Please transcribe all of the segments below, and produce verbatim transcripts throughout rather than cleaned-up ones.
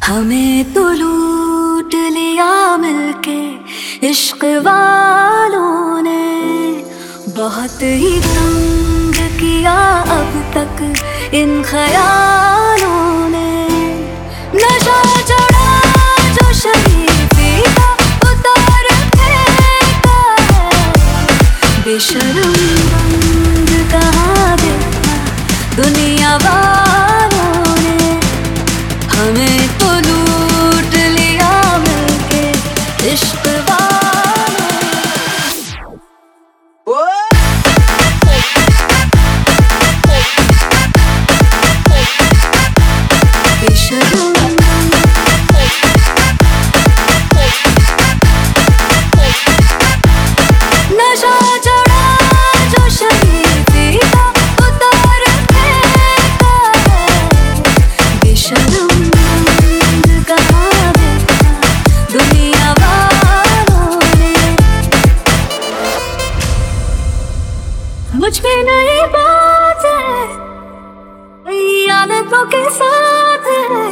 हमें तो लूट लिया मिलके इश्क वालों ने, बहुत ही तंग किया अब तक इन ख्यालों ने। नशा चढ़ा जो शरीफी का उतार फेंका है, बेशर्म बंद कहाँ देखा दुनिया वालों ने। हमें तो लूट लिया मिलके इश्क वालों बेशर्म नशा चढ़ा जो शरीफी का उतार फेंका है, बेशर्म कहाँ देखा दुनिया वालों ने। मुझ पे नई बात है, नई आदतों के साथ है,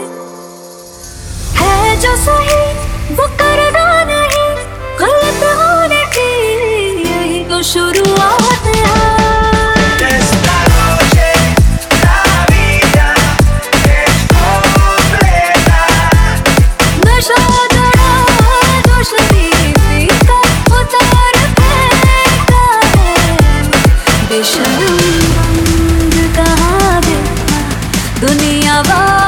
है जो सही वो करना नहीं, गलत होने की यही तो शुरुआत है। Esta noche la vida es completa. नशा चढ़ा जो शरीफी का उतार फेंका है, बेशर्म बंद कहाँ देखा दुनिया वालों